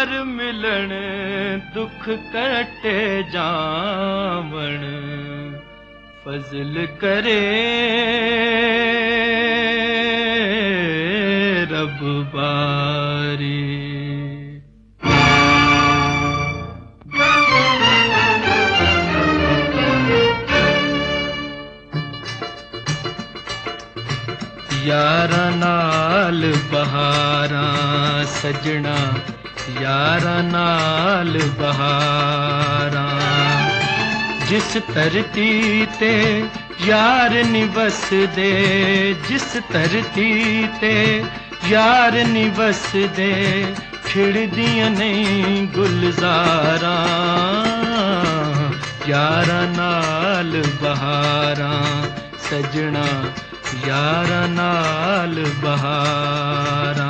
यार मिलन दुख कटे जावण फजल करे रब बारी। यारां नाल बहारां सजना यारां नाल बहारां जिस धरती ते यार नी वसदे जिस धरती ते यार नी वसदे खिड़दियां नहीं गुलजारां यारां नाल बहारां सजना यारां नाल बहारां।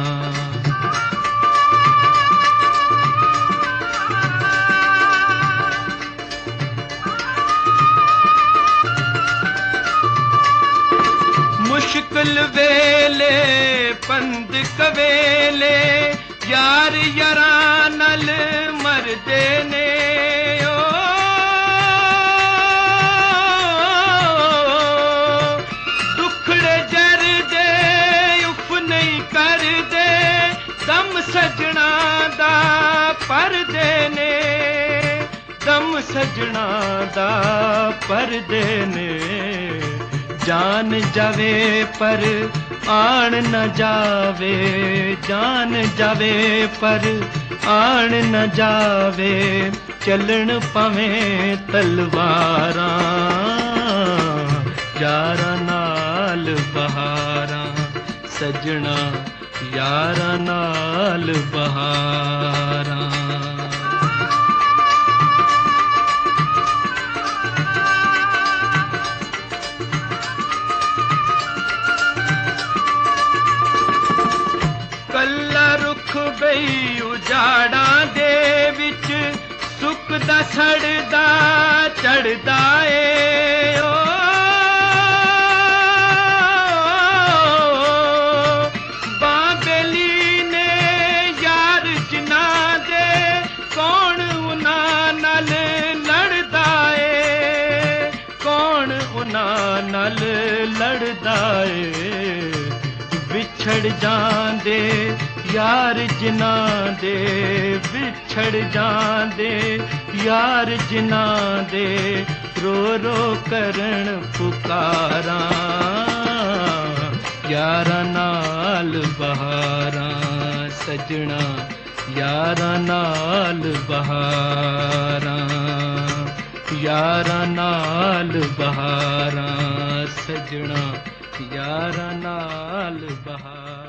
मुश्किल वेले पंद कवेले यार यारां नाल मरदे ने दम सजना दा परदे ने दम सजना दा परदे ने जान जावे पर आन न जावे जान जावे पर आन न जावे चलन पवे तलवारां यारां नाल बहारां सजना यारां नाल बहारां। कल्ला रुख बई उजाड़ां दे विच सुकदा सड़दा चढ़दा ए नाल लड़दा ए विछड़ जांदे यार जिन्हां दे विछड़ जांदे यार जिन्हां दे रो रो करन पुकारां यारां नाल बहारां सजना यारां नाल बहारां यारां नाल बहारां सजना यारां नाल बहारां।